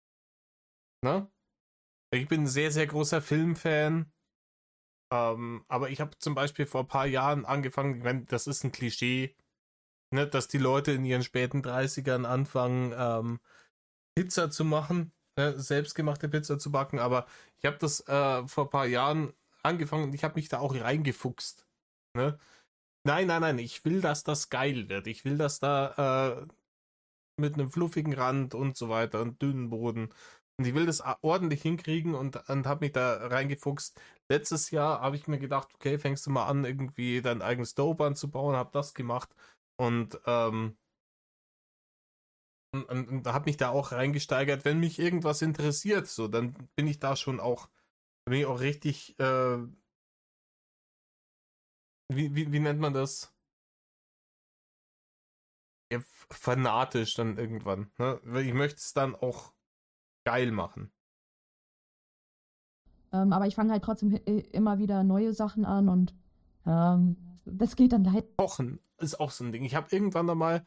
Ne? Ich bin ein sehr, sehr großer Filmfan. Ähm, aber ich habe zum Beispiel vor ein paar Jahren angefangen, ich meine, das ist ein Klischee, ne, dass die Leute in ihren späten dreißigern anfangen, ähm, Pizza zu machen, ne, selbstgemachte Pizza zu backen, aber ich habe das äh, vor ein paar Jahren angefangen und ich habe mich da auch reingefuchst. Ne? Nein, nein, nein, ich will, dass das geil wird. Ich will, dass da äh, mit einem fluffigen Rand und so weiter und dünnen Boden. Und ich will das ordentlich hinkriegen und, und habe mich da reingefuchst. Letztes Jahr habe ich mir gedacht, okay, fängst du mal an, irgendwie dein eigenes Dope anzubauen, habe das gemacht und ähm, und, und, und habe mich da auch reingesteigert. Wenn mich irgendwas interessiert, so, dann bin ich da schon auch, bin ich auch richtig, äh, wie, wie, wie nennt man das? Ja, f- fanatisch dann irgendwann. Ne? Weil ich möchte es dann auch geil machen. Ähm, aber ich fange halt trotzdem hi- immer wieder neue Sachen an und ähm, das geht dann leider. Kochen ist auch so ein Ding. Ich habe irgendwann einmal,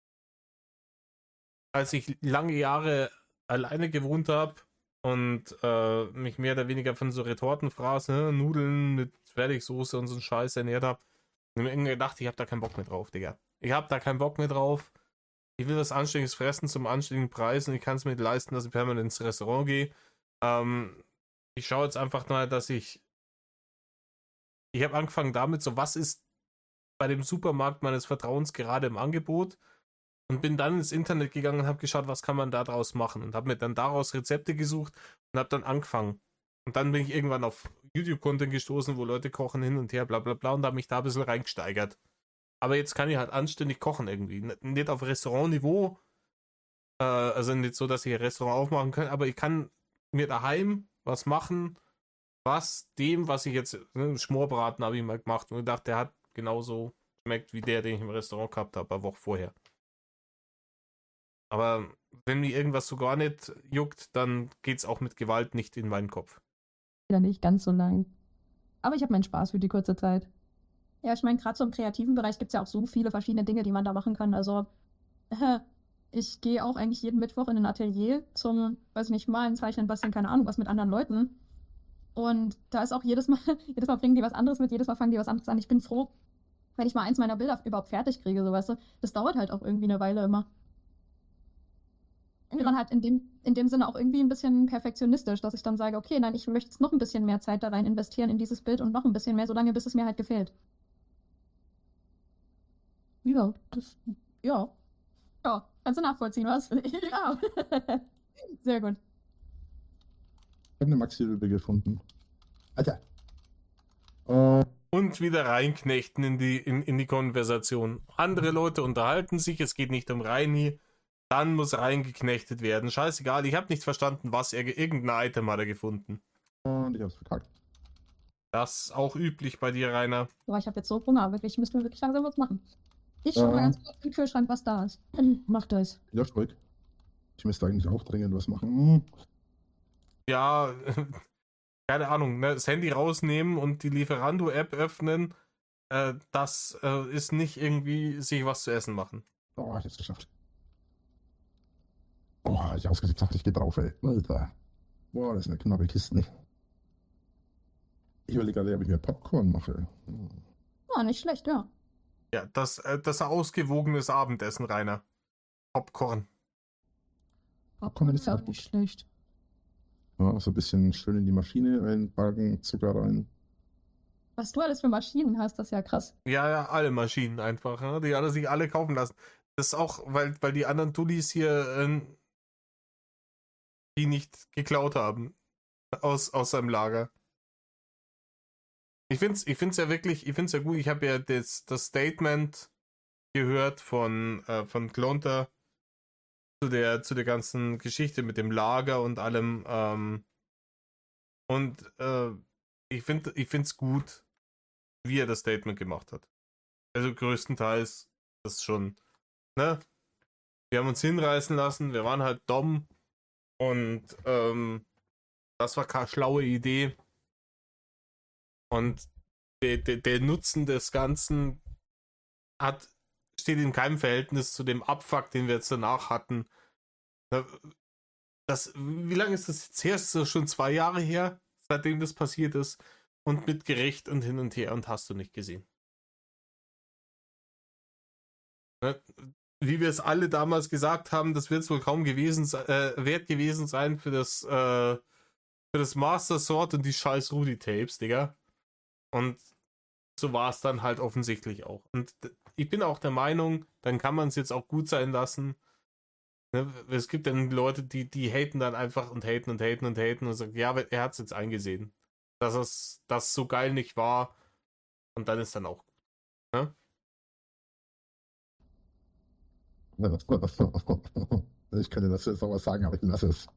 als ich lange Jahre alleine gewohnt habe und äh, mich mehr oder weniger von so Retortenfraß, ne, Nudeln mit Fertigsoße und so einen Scheiß ernährt habe, mir irgendwie gedacht, ich habe da keinen Bock mehr drauf, Digga. Ich habe da keinen Bock mehr drauf. Ich will das anständiges Fressen zum anständigen Preis und ich kann es mir nicht leisten, dass ich permanent ins Restaurant gehe. Ähm, ich schaue jetzt einfach mal, dass ich ich habe angefangen damit, so was ist bei dem Supermarkt meines Vertrauens gerade im Angebot und bin dann ins Internet gegangen und habe geschaut, was kann man da draus machen und habe mir dann daraus Rezepte gesucht und habe dann angefangen. Und dann bin ich irgendwann auf YouTube-Content gestoßen, wo Leute kochen hin und her, bla bla bla, und habe mich da ein bisschen reingesteigert. Aber jetzt kann ich halt anständig kochen irgendwie. N- Nicht auf Restaurantniveau, äh, also nicht so, dass ich ein Restaurant aufmachen kann, aber ich kann mir daheim was machen, was dem, was ich jetzt, ne, Schmorbraten habe ich mal gemacht und gedacht, der hat genauso schmeckt wie der, den ich im Restaurant gehabt habe, eine Woche vorher. Aber wenn mir irgendwas so gar nicht juckt, dann geht's auch mit Gewalt nicht in meinen Kopf. nicht ganz so lang. Aber ich habe meinen Spaß für die kurze Zeit. Ja, ich meine, gerade so im kreativen Bereich gibt es ja auch so viele verschiedene Dinge, die man da machen kann. Also, äh, ich gehe auch eigentlich jeden Mittwoch in ein Atelier zum, weiß nicht, malen, zeichnen, basteln, keine Ahnung, was mit anderen Leuten. Und da ist auch jedes Mal, jedes Mal bringen die was anderes mit, jedes Mal fangen die was anderes an. Ich bin froh, wenn ich mal eins meiner Bilder überhaupt fertig kriege, so weißt du. Das dauert halt auch irgendwie eine Weile immer. Ich bin dann halt in dem, in dem Sinne auch irgendwie ein bisschen perfektionistisch, dass ich dann sage, okay, nein, ich möchte jetzt noch ein bisschen mehr Zeit da rein investieren in dieses Bild und noch ein bisschen mehr, solange bis es mir halt gefällt. Ja, das, ja. Ja, kannst du nachvollziehen, was? Ja. Sehr gut. Ich habe eine Maxi-Rübe gefunden. Alter. Äh, Und wieder reinknechten in die, in, in die Konversation. Andere Leute unterhalten sich, es geht nicht um Reini, dann muss reingeknechtet werden. Scheißegal, ich habe nicht verstanden, was er, irgendein Item hat er gefunden. und ich hab's verkackt. Das ist auch üblich bei dir, Rainer. Boah, ich habe jetzt so Hunger, wirklich. Müssen wir wirklich langsam was machen. Ich schau mal Ja. ganz kurz im Kühlschrank, was da ist. Mach das. Ja, ruhig. Ich müsste eigentlich auch dringend was machen. Hm. Ja, keine Ahnung, ne? Das Handy rausnehmen und die Lieferando-App öffnen, äh, das äh, ist nicht irgendwie sich was zu essen machen. Oh, ich hab's geschafft. Oh, ich hab's gesagt, ich geh drauf, ey. Alter. Boah, das ist eine knappe Kiste. Ich überlege gerade, ob ich mir Popcorn mache. Hm. Ah, nicht schlecht, ja. Ja, das, äh, das ist ein ausgewogenes Abendessen, Rainer. Popcorn. Popcorn ist ist ja auch auch nicht schlecht. Ja, so ein bisschen schön in die Maschine reinpacken, Zucker rein. Was du alles für Maschinen hast, das ist ja krass. Ja, ja, alle Maschinen einfach, ne? Die alle sich alle kaufen lassen. Das ist auch, weil, weil die anderen Dullis hier äh, die nicht geklaut haben aus, aus seinem Lager. Ich find's, ich find's ja wirklich, ich find's ja gut. Ich habe ja das, das Statement gehört von, äh, von Klonter zu der, zu der ganzen Geschichte mit dem Lager und allem. Ähm, und äh, ich finde, ich find's gut, wie er das Statement gemacht hat. Also größtenteils das schon, ne? Wir haben uns hinreißen lassen, wir waren halt dumm und ähm, das war keine schlaue Idee. Und der, der, der Nutzen des Ganzen hat, steht in keinem Verhältnis zu dem Abfuck, den wir jetzt danach hatten. Das, wie lange ist das jetzt her? Ist das schon zwei Jahre her, seitdem das passiert ist? Und mit Gericht und hin und her und hast du nicht gesehen. Wie wir es alle damals gesagt haben, das wird es wohl kaum gewesen, äh, wert gewesen sein für das, äh, für das Master Sword und die scheiß Rudy-Tapes, Digga. Und so war es dann halt offensichtlich auch. Und ich bin auch der Meinung, dann kann man es jetzt auch gut sein lassen. Ne? Es gibt dann Leute, die, die haten dann einfach und haten und haten und haten und sagen, ja, er hat es jetzt eingesehen, dass es das so geil nicht war und dann ist dann auch gut. Ne? Ich könnte das jetzt auch was sagen, aber ich lasse es.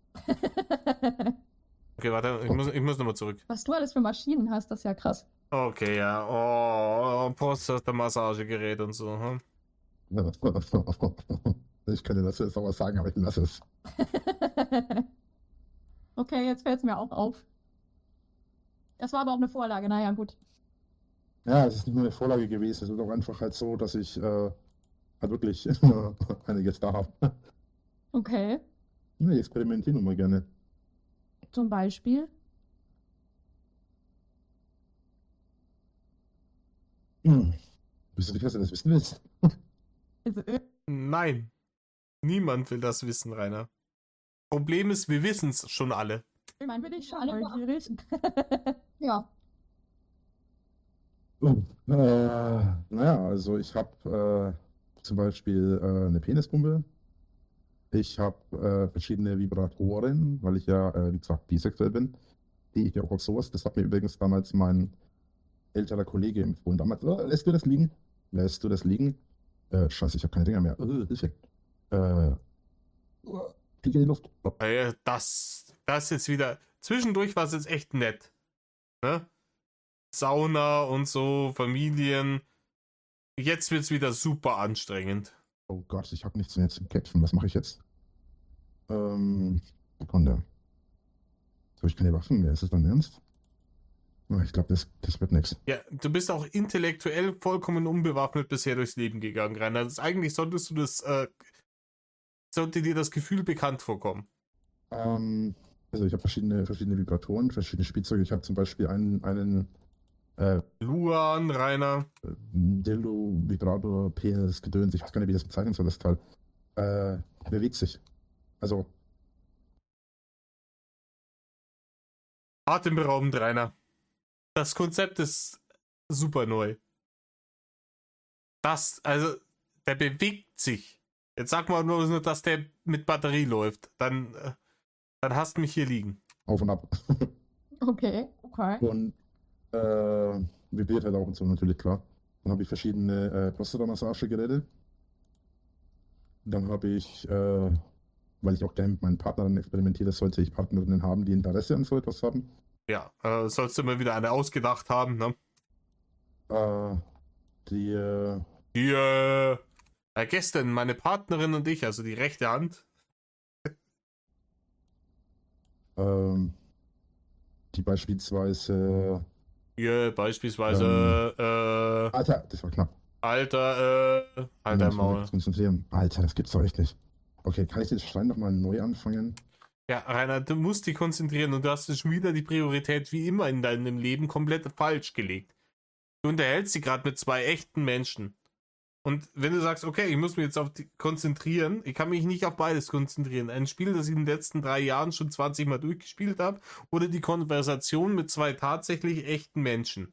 Okay, warte, ich muss, ich muss nochmal zurück. Was du alles für Maschinen hast, das ist ja krass. Okay, ja. Oh, Prostata-Massagegerät und so. Hm? Ich könnte das jetzt auch was sagen, aber ich lasse es. Okay, jetzt fällt es mir auch auf. Das war aber auch eine Vorlage, naja, gut. Ja, es ist nicht nur eine Vorlage gewesen, es ist auch einfach halt so, dass ich äh, halt wirklich einiges da habe. Okay, Ja, ich experimentiere nun mal gerne. zum Beispiel. Hm. Bist du sicher, dass du das wissen willst? Also, äh, Nein. Niemand will das wissen, Rainer. Problem ist, wir wissen es schon alle. ich meine, bin ich schon neugierig. Ja. Oh. Äh, naja, also ich habe äh, zum Beispiel äh, eine Penispumpe. Ich habe äh, verschiedene Vibratoren, weil ich ja, äh, wie gesagt, bisexuell bin. Die ich ja auch auf sowas. Das hat mir übrigens damals mein älterer Kollege empfohlen. Damals, oh, lässt du das liegen? Lässt du das liegen? Äh, scheiße, ich habe keine Dinger mehr. Uh, Hilfe. Äh, oh, Fliege in die Luft. Oh. Äh, Das, das jetzt wieder. Zwischendurch war es jetzt echt nett. Ne? Sauna und so, Familien. Jetzt wird es wieder super anstrengend. Oh Gott, ich habe nichts mehr zum Kämpfen. Was mache ich jetzt? Ähm, Sekunde. So, ich keine Waffen mehr. Ist das dein Ernst? Oh, ich glaube, das, das wird nichts. Ja, du bist auch intellektuell vollkommen unbewaffnet bisher durchs Leben gegangen, Rainer. Das, eigentlich solltest du das, äh, sollte dir das Gefühl bekannt vorkommen. Ähm, also ich habe verschiedene, verschiedene Vibratoren, verschiedene Spielzeuge. Ich habe zum Beispiel einen, einen äh, Luan, Rainer. Dildo, Vibrator, Penis, Gedöns, ich weiß gar nicht, wie das bezeichnen soll, das Teil. Äh, bewegt sich. Also, Atemberaubend, Rainer. Das Konzept ist super neu. Das, also, der bewegt sich. Jetzt sag mal nur, dass der mit Batterie läuft. Dann, äh, dann hast du mich hier liegen. auf und ab. Okay, okay. Und äh, vibriert halt auch und so, natürlich, klar. Dann habe ich verschiedene äh, Prostata-Massagegeräte. Dann habe ich, äh, weil ich auch gerne mit meinen Partnern experimentiere, sollte ich Partnerinnen haben, die Interesse an so etwas haben. Ja, äh, sollst du mal wieder eine ausgedacht haben, ne? Äh, die, äh, Die, äh, äh, gestern meine Partnerin und ich, also die rechte Hand. ähm, die beispielsweise, Hier beispielsweise, äh, Alter, das war knapp. Alter, äh, Alter Ich muss mich Maul. kurz konzentrieren. Alter, das gibt's doch echt nicht. Okay, kann ich den Schrein nochmal neu anfangen? Ja, Rainer, du musst dich konzentrieren und du hast schon wieder die Priorität wie immer in deinem Leben komplett falsch gelegt. Du unterhältst dich gerade mit zwei echten Menschen. Und wenn du sagst, okay, ich muss mich jetzt auf die konzentrieren, ich kann mich nicht auf beides konzentrieren. Ein Spiel, das ich in den letzten drei Jahren schon zwanzig Mal durchgespielt habe, oder die Konversation mit zwei tatsächlich echten Menschen.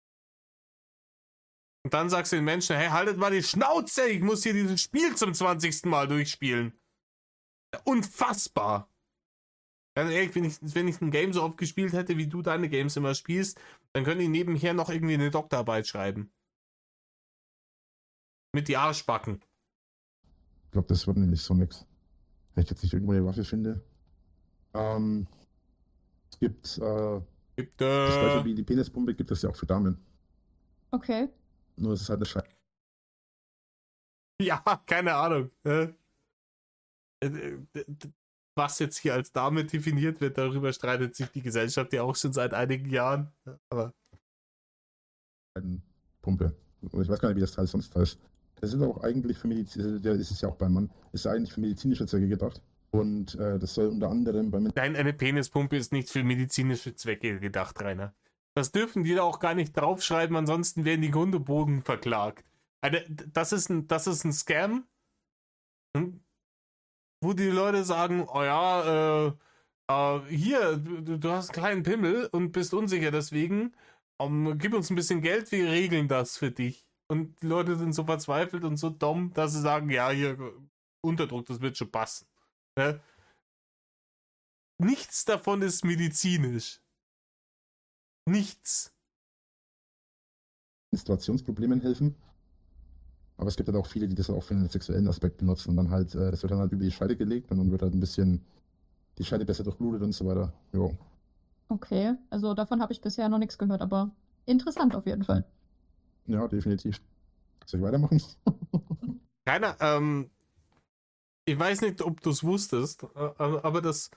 Und dann sagst du den Menschen, hey, haltet mal die Schnauze, ich muss hier dieses Spiel zum zwanzigsten Mal durchspielen. Unfassbar. Ganz ehrlich, wenn ich, wenn ich ein Game so oft gespielt hätte, wie du deine Games immer spielst, dann könnte ich nebenher noch irgendwie eine Doktorarbeit schreiben. Mit die Arschbacken. Ich glaube, das wird nämlich so nix. Wenn ich jetzt nicht irgendwo eine Waffe finde. Ähm, es gibt, äh, Gibt, das gleiche äh, wie die Penispumpe gibt es ja auch für Damen. Okay. Nur es ist halt eine Scheiße. ja, keine Ahnung. Äh, äh, Was jetzt hier als Dame definiert wird, darüber streitet sich die Gesellschaft ja auch schon seit einigen Jahren. Aber Pumpe. Und ich weiß gar nicht, wie das Teil sonst heißt. Das ist auch eigentlich für Medizin, das ist es ja auch beim Mann, ist ja eigentlich für medizinische Zwecke gedacht. Und äh, das soll unter anderem beim nein, eine Penispumpe ist nicht für medizinische Zwecke gedacht, Rainer. Das dürfen die da auch gar nicht draufschreiben, ansonsten werden die Grund und Boden verklagt. Eine, das, ist ein, das ist ein Scam, wo die Leute sagen, oh ja, äh, äh, hier, du, du hast einen kleinen Pimmel und bist unsicher deswegen, um, gib uns ein bisschen Geld, wir regeln das für dich. Und die Leute sind so verzweifelt und so dumm, dass sie sagen, ja, hier, Unterdruck, das wird schon passen. Ne? Nichts davon ist medizinisch. Nichts. Menstruationsproblemen helfen. Aber es gibt halt auch viele, die das auch für einen sexuellen Aspekt benutzen und dann halt, äh, das wird dann halt über die Scheide gelegt und dann wird halt ein bisschen die Scheide besser durchblutet und so weiter. Jo. Okay, also davon habe ich bisher noch nichts gehört, aber interessant auf jeden Fall. Ja, definitiv. Soll ich weitermachen? Keiner, ähm, ich weiß nicht, ob du es wusstest, äh, aber das,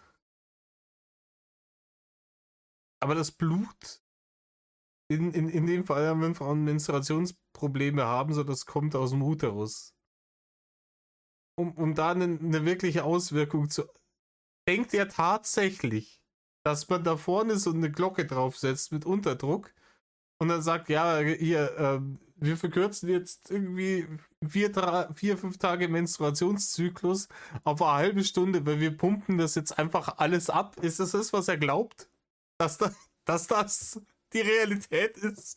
aber das Blut, in, in, in dem Fall, wenn Frauen Menstruationsprobleme haben, so das kommt aus dem Uterus. Um, um da eine, eine wirkliche Auswirkung zu. Denkt ihr tatsächlich, dass man da vorne so eine Glocke draufsetzt mit Unterdruck und dann sagt, ja, hier, äh, wir verkürzen jetzt irgendwie vier, vier, fünf Tage Menstruationszyklus auf eine halbe Stunde, weil wir pumpen das jetzt einfach alles ab? Ist das das, was er glaubt? Dass, da, dass das die Realität ist?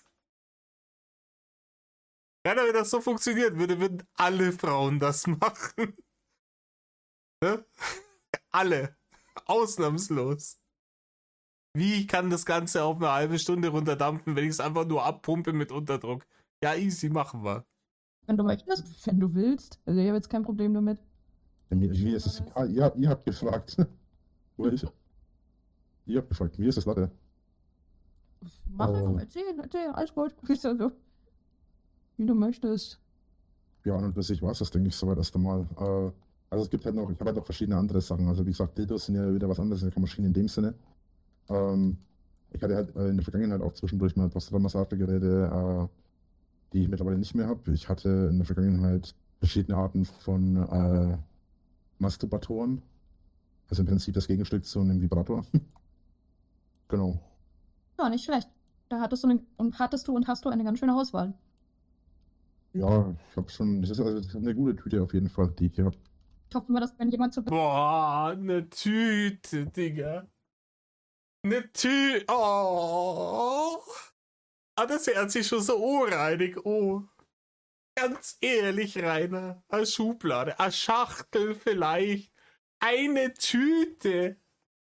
Ja, wenn das so funktioniert würde, würden alle Frauen das machen. Ne? Alle. Ausnahmslos. Wie kann das Ganze auf eine halbe Stunde runterdampfen, wenn ich es einfach nur abpumpe mit Unterdruck? Ja, easy, machen wir. Wenn du möchtest, wenn du willst. Also ich habe jetzt kein Problem damit. Mir, mir ist es egal. Ihr, ihr habt gefragt. Wo ich, ihr habt gefragt. Mir ist es Latte. Mach Oh. einfach, erzähl, erzähl, alles gut. Ist also, wie du möchtest. Ja, und für sich war es das, denke ich, soweit erst einmal. Äh, also es gibt halt noch, ich habe halt noch verschiedene andere Sachen. Also wie gesagt, Dildos sind ja wieder was anderes, keine Maschine in dem Sinne. Ähm, ich hatte halt äh, in der Vergangenheit auch zwischendurch mal Prostata-Massagegeräte, äh, die ich mittlerweile nicht mehr habe. Ich hatte in der Vergangenheit verschiedene Arten von äh, Masturbatoren. Also im Prinzip das Gegenstück zu einem Vibrator. Genau. Ja, nicht schlecht. Da hattest du, eine, und hattest du und hast du eine ganz schöne Auswahl. Ja, ich habe schon, das ist, also, das ist eine gute Tüte auf jeden Fall, die ich hier habe. Ich hoffe mal, dass wenn jemand zu Boah, eine Tüte, Digga. Eine Tüte. Oh. Ah, das hört sich schon so unreinig. Oh. Ganz ehrlich, Rainer. Eine Schublade, eine Schachtel vielleicht. Eine Tüte.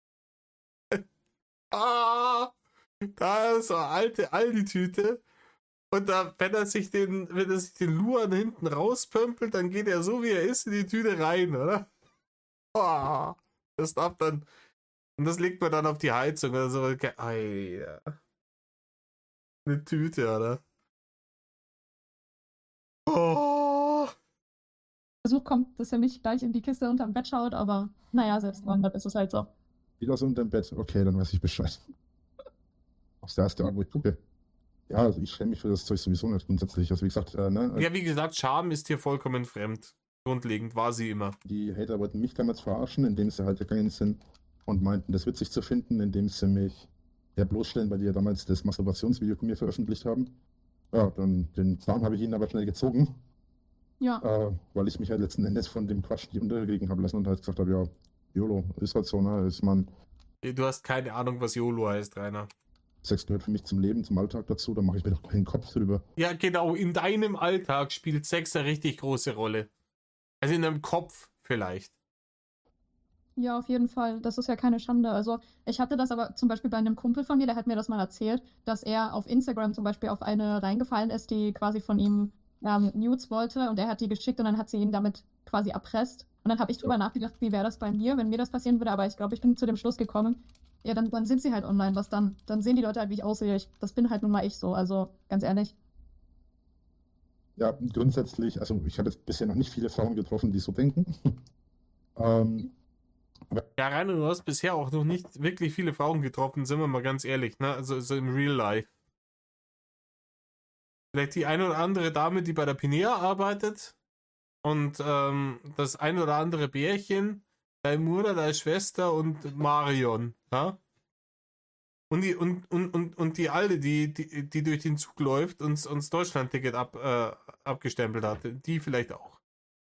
Ah. Da ist so eine alte Aldi-Tüte. Und da, wenn er sich den, wenn er sich den Luan hinten rauspömpelt, dann geht er so wie er ist in die Tüte rein, oder? Oh, das darf dann. Und das legt man dann auf die Heizung oder so. Alter. Eine Tüte, oder? Oh. Versuch kommt, dass er nicht gleich in die Kiste unterm Bett schaut, aber naja, selbst wenn, dann ist es halt so. Wieder so unter dem Bett. Okay, dann weiß ich Bescheid. Aus der erste Art, wo ich gucke. Ja, also ich schäme mich für das Zeug sowieso nicht grundsätzlich. Also wie gesagt, äh, ne, Ja, wie gesagt, Scham ist hier vollkommen fremd. Grundlegend war sie immer. die Hater wollten mich damals verarschen, indem sie halt gegangen sind und meinten, das witzig zu finden, indem sie mich ja bloßstellen, weil die ja damals das Masturbationsvideo von mir veröffentlicht haben. Ja, dann den Zahn habe ich ihnen aber schnell gezogen, Ja, äh, weil ich mich halt letzten Endes von dem Quatsch nicht unterkriegen habe lassen und halt gesagt habe, ja, YOLO, ist halt so, ne, ist man, Du hast keine Ahnung, was YOLO heißt, Rainer. Sex gehört für mich zum Leben, zum Alltag dazu, da mache ich mir doch keinen Kopf drüber. Ja, genau, in deinem Alltag spielt Sex eine richtig große Rolle. Also in deinem Kopf vielleicht. ja, auf jeden Fall. Das ist ja keine Schande. Also ich hatte das aber zum Beispiel bei einem Kumpel von mir, der hat mir das mal erzählt, dass er auf Instagram zum Beispiel auf eine reingefallen ist, die quasi von ihm ähm, Nudes wollte und er hat die geschickt und dann hat sie ihn damit quasi erpresst. Und dann habe ich drüber nachgedacht, wie wäre das bei mir, wenn mir das passieren würde, aber ich glaube, ich bin zu dem Schluss gekommen, ja, dann, dann sind sie halt online, was dann? Dann sehen die Leute halt, wie ich aussehe. Ich, das bin halt nun mal ich so, also ganz ehrlich. Ja, grundsätzlich, also ich habe jetzt bisher noch nicht viele Frauen getroffen, die so denken. ähm, Ja, Rainer, du hast bisher auch noch nicht wirklich viele Frauen getroffen, sind wir mal ganz ehrlich, ne? Also, also im Real Life. Vielleicht die eine oder andere Dame, die bei der Pinea arbeitet und ähm, das ein oder andere Bärchen, deine Mutter, deine Schwester und Marion, ja? Und die, und, und, und, und die Alte, die, die, die durch den Zug läuft und uns Deutschland-Ticket ab, äh, abgestempelt hat, die vielleicht auch.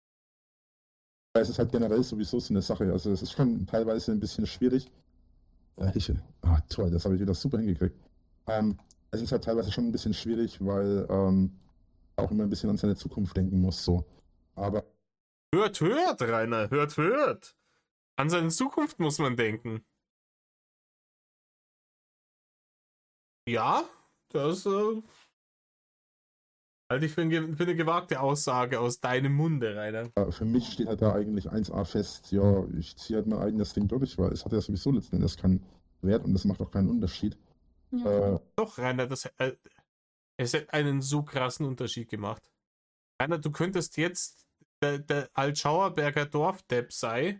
es ist halt generell sowieso so eine Sache. Also es ist schon teilweise ein bisschen schwierig. Äh, ich, ah, toll, das habe ich wieder super hingekriegt. Ähm, es ist halt teilweise schon ein bisschen schwierig, weil ähm, auch immer ein bisschen an seine Zukunft denken muss. So. Aber Hört, hört, Rainer, hört, hört. An seine Zukunft muss man denken. Ja, das äh, halte ich für, ein, für eine gewagte Aussage aus deinem Munde, Rainer. Ja, für mich steht halt da eigentlich eins a fest, ja, ich ziehe halt mein eigenes Ding durch, weil es hat ja sowieso letzten Endes keinen Wert und das macht auch keinen Unterschied. Ja. Äh, Doch, Rainer, das, äh, es hat einen so krassen Unterschied gemacht. Rainer, du könntest jetzt der, der Altschauerberger Dorfdepp sein,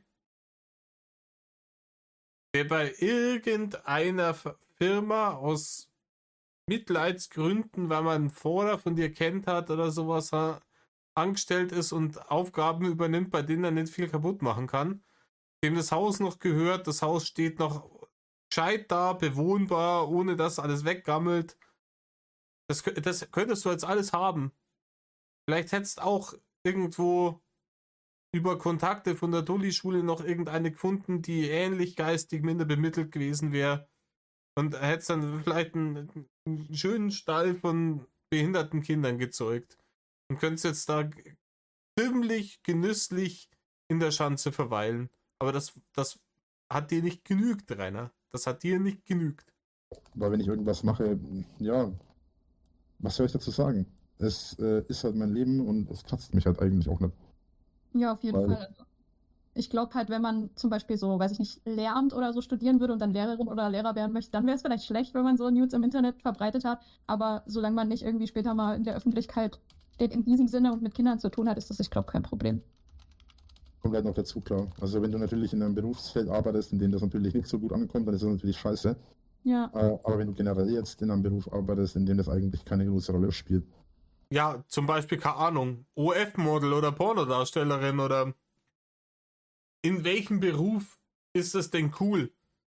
der bei irgendeiner Firma aus Mitleidsgründen, weil man einen Vorder von dir kennt hat oder sowas, angestellt ist und Aufgaben übernimmt, bei denen er nicht viel kaputt machen kann, dem das Haus noch gehört, das Haus steht noch gescheit da, bewohnbar, ohne dass alles weggammelt. Das, das könntest du jetzt alles haben. Vielleicht hättest auch irgendwo über Kontakte von der Dulli-Schule noch irgendeine gefunden, die ähnlich geistig minder bemittelt gewesen wäre. Und hättest dann vielleicht einen, einen schönen Stall von behinderten Kindern gezeugt. Und könntest jetzt da ziemlich genüsslich in der Schanze verweilen. Aber das, das hat dir nicht genügt, Rainer. Das hat dir nicht genügt. weil wenn ich irgendwas mache, ja, was soll ich dazu sagen? Es äh, ist halt mein Leben und es kratzt mich halt eigentlich auch nicht. Ja, auf jeden Weil- Fall. Also, ich glaube halt, wenn man zum Beispiel so, weiß ich nicht, Lehramt oder so studieren würde und dann Lehrerin oder Lehrer werden möchte, dann wäre es vielleicht schlecht, wenn man so News im Internet verbreitet hat. Aber solange man nicht irgendwie später mal in der Öffentlichkeit steht, in diesem Sinne und mit Kindern zu tun hat, ist das, ich glaube, kein Problem. Kommt halt noch dazu, klar. Also wenn du natürlich in einem Berufsfeld arbeitest, in dem das natürlich nicht so gut ankommt, dann ist das natürlich scheiße. Ja, Äh, aber wenn du generell jetzt in einem Beruf arbeitest, in dem das eigentlich keine große Rolle spielt, Ja, zum Beispiel, keine Ahnung, O F-Model oder Pornodarstellerin oder in welchem Beruf ist es denn cool?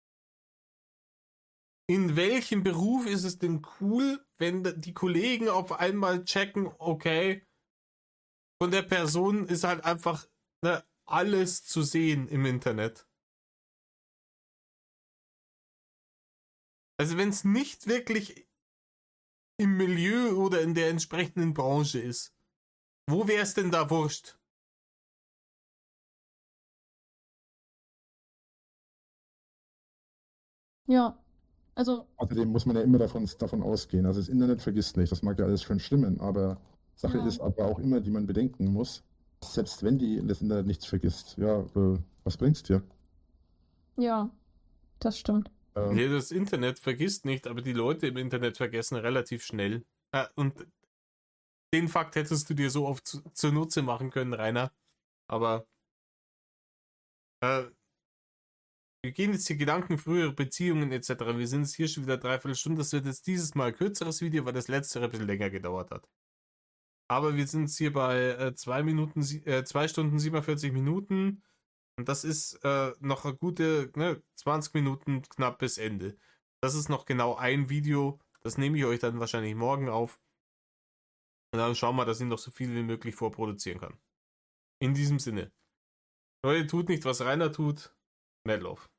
In welchem Beruf ist es denn cool, wenn die Kollegen auf einmal checken, okay, von der Person ist halt einfach, ne, alles zu sehen im Internet. Also wenn es nicht wirklich im Milieu oder in der entsprechenden Branche ist, wo wäre es denn da wurscht? ja. Also, außerdem muss man ja immer davon, davon ausgehen. Also das Internet vergisst nicht, das mag ja alles schön stimmen, aber Sache Ja. ist aber auch immer, die man bedenken muss, selbst wenn die das Internet nichts vergisst, ja, äh, was bringt's dir? ja, das stimmt. Ähm, Nee, das Internet vergisst nicht, aber die Leute im Internet vergessen relativ schnell. Äh, und den Fakt hättest du dir so oft zu, zunutze machen können, Rainer. Aber äh, wir gehen jetzt die Gedanken frühere Beziehungen et cetera. Wir sind jetzt hier schon wieder dreiviertel Stunde. Das wird jetzt dieses Mal ein kürzeres Video, weil das letztere ein bisschen länger gedauert hat. Aber wir sind jetzt hier bei äh, zwei Minuten, äh, zwei Stunden siebenundvierzig Minuten. Und das ist äh, noch eine gute ne, zwanzig Minuten knapp bis Ende. Das ist noch genau ein Video. Das nehme ich euch dann wahrscheinlich morgen auf. Und dann schauen wir, dass ich noch so viel wie möglich vorproduzieren kann. In diesem Sinne. Leute, tut nicht, was Rainer tut. Mad Love.